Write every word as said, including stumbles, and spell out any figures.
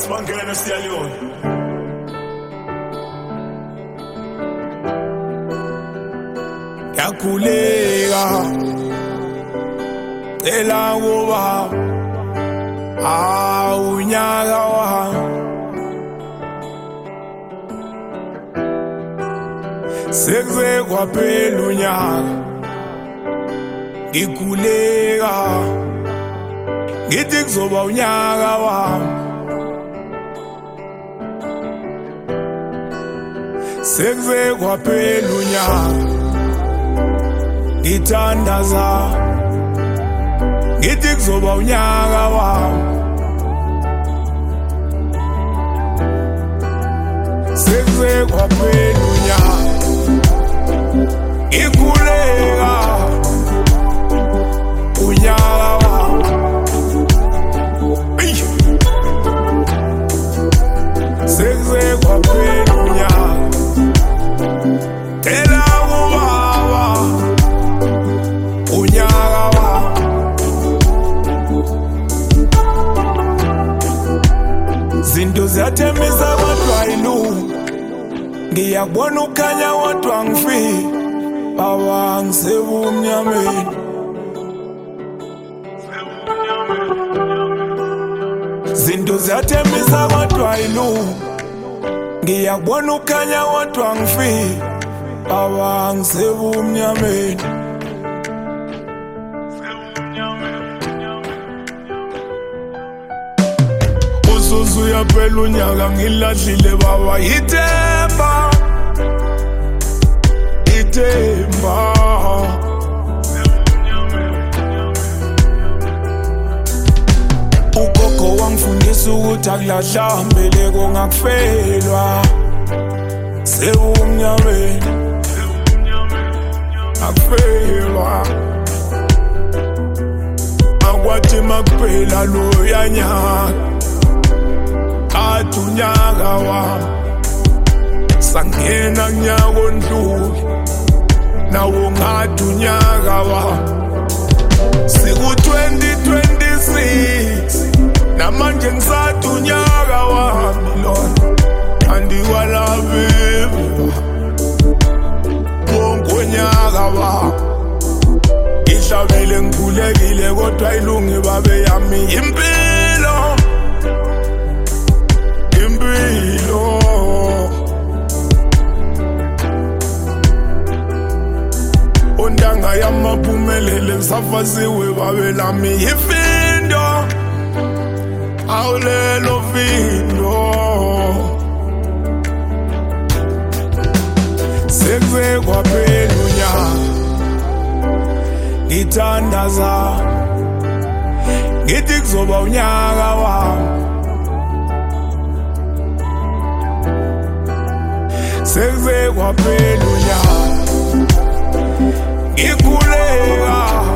Boss man gonna steal you. Yakulega ela ngoba awunyaka wa sekuze kwaphela unyaka ngikulega ngithi kuzoba unyaka wami sekuze kwaphela unyaka ngithandaza ngithi kuzoba unyaka wami sekuze kwaphela unyaka ngikulega unyaka wami sekuze kwaphela unyaka ela ubaba unyaka wami zinto ziyathembisa kodwa ayilungi ngiyakubona ukhanya kodwa ngifiki baba ngisebumnyameni zinto ziyathembisa kodwa ayilungi ngiyakubona ukhanya kodwa ngifiki baba ngisebumnyameni uzuzu yaphela unyaka ngilahlile baba ithemba ithemba ugogo wangifundisa ukuthi akulahla mbeleko ngakufelwa sebumnyameni akufelwa akwathi makuphela lo yanyaka athi unyaka wami sangena kunyaka ondlule nawo ngathi unyaka wami siku-twenty twenty-six namanje ngisathi unyaka wami lona andikwalaviva wonke unyaka wami ngihlabele ngikhulekile kodwa ilungi babe yami impilo impilo ondanga yamaphumelele ngisafasiwe babe lami ifindo awulelo findo sekuze kwaphela unyaka ngithandaza ngithi kuzoba unyaka wami sekuze kwaphela unyaka ngikulega